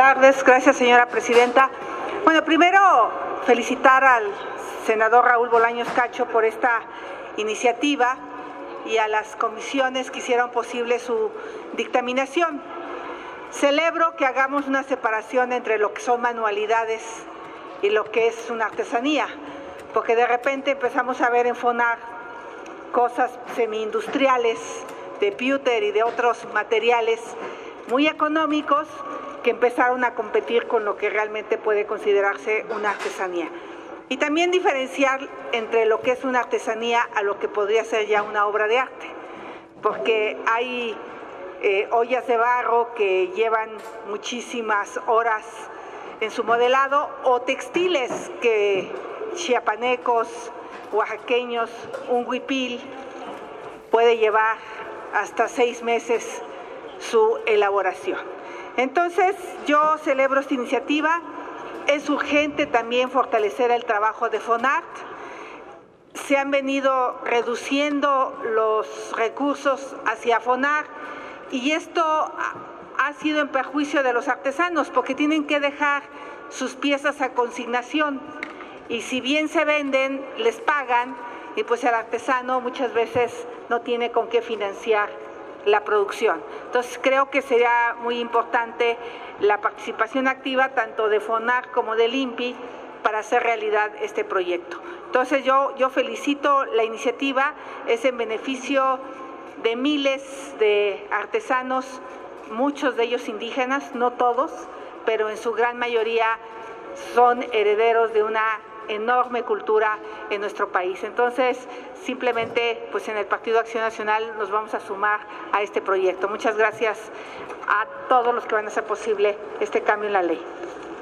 tardes. Gracias, señora presidenta. Bueno, primero felicitar al senador Raúl Bolaños Cacho por esta iniciativa y a las comisiones que hicieron posible su dictaminación. Celebro que hagamos una separación entre lo que son manualidades y lo que es una artesanía, porque de repente empezamos a ver en FONAR cosas semi-industriales de pewter y de otros materiales muy económicos que empezaron a competir con lo que realmente puede considerarse una artesanía. Y también diferenciar entre lo que es una artesanía a lo que podría ser ya una obra de arte, porque hay ollas de barro que llevan muchísimas horas en su modelado, o textiles que chiapanecos, oaxaqueños, un huipil puede llevar hasta 6 meses su elaboración. Entonces, yo celebro esta iniciativa. Es urgente también fortalecer el trabajo de FONART. Se han venido reduciendo los recursos hacia FONART y esto ha sido en perjuicio de los artesanos porque tienen que dejar sus piezas a consignación y si bien se venden, les pagan y pues el artesano muchas veces no tiene con qué financiar la producción. Entonces creo que sería muy importante la participación activa tanto de FONAR como del INPI para hacer realidad este proyecto. Entonces yo felicito la iniciativa, es en beneficio de miles de artesanos, muchos de ellos indígenas, no todos, pero en su gran mayoría son herederos de una enorme cultura en nuestro país. Entonces, simplemente, pues en el Partido Acción Nacional nos vamos a sumar a este proyecto. Muchas gracias a todos los que van a hacer posible este cambio en la ley.